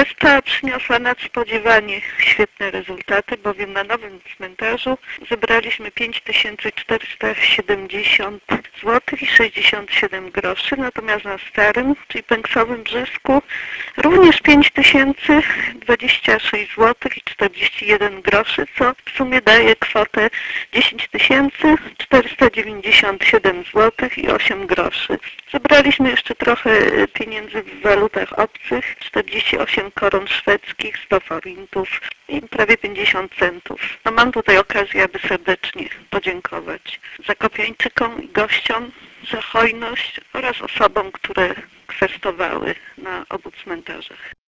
Kwesta przyniosła nadspodziewanie świetne rezultaty, bowiem na nowym cmentarzu zebraliśmy 5470 zł i 67 groszy, natomiast na starym, czyli pęksowym Brzysku również 5026 zł i 41 groszy, co w sumie daje kwotę 10 497 zł i 8 groszy. Zebraliśmy jeszcze trochę pieniędzy w walutach obcych, 48 koron szwedzkich, 100 forintów i prawie 50 centów. No mam tutaj okazję, aby serdecznie podziękować zakopiańczykom i gościom za hojność oraz osobom, które kwestowały na obu cmentarzach.